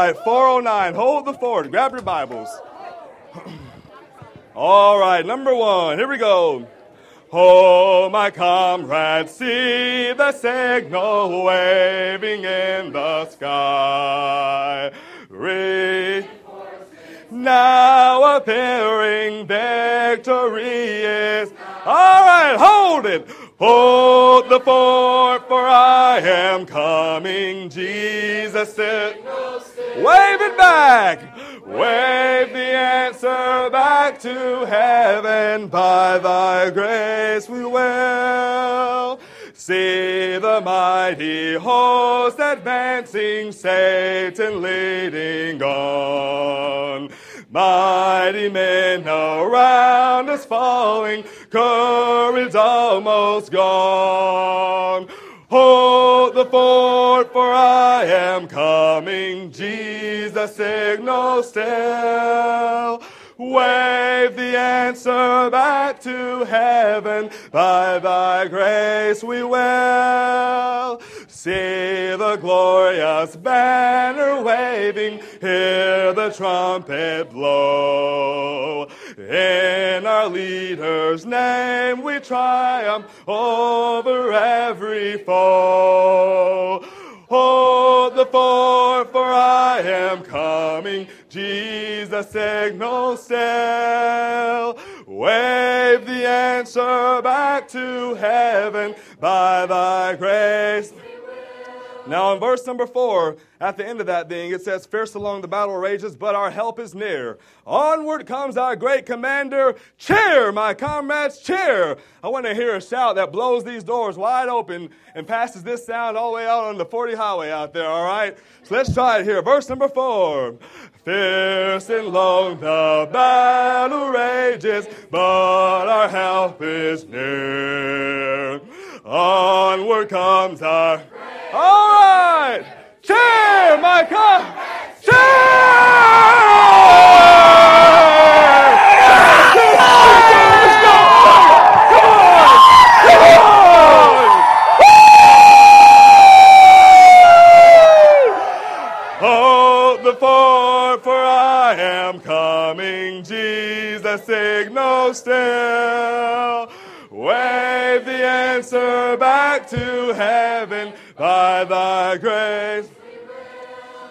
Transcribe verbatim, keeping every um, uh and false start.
right, four oh nine. Hold the fort. Grab your Bibles. All right, number one. Here we go. Oh, my comrades, see the signal waving in the sky. Re- now appearing victory is. All right, hold it. Hold the fort, for I am coming. Jesus said, wave it back. Wave the answer back to heaven. By thy grace we will see the mighty host advancing, Satan leading on. Mighty men around us falling, courage almost gone. Hold the fort, for I am coming. Jesus signal still. Wave the answer back to heaven. By thy grace we will see the glorious banner waving. Hear the trumpet blow. In our leader's name we triumph over every foe. Hold the fort, for I am coming. Jesus signal still. Wave the answer back to heaven. By thy grace. Now in verse number four, at the end of that thing, it says, fierce along the battle rages, but our help is near. Onward comes our great commander. Cheer, my comrades, cheer. I want to hear a shout that blows these doors wide open and passes this sound all the way out on the forty highway out there, all right? So let's try it here. Verse number four. Fierce and long the battle rages, but our help is near. Onward comes our... All right! Cheer, my God! Cheer! Let's go! Come on! Come on! Hold the fort, for I am coming. Jesus signal still. Wave the answer back to heaven. By thy grace.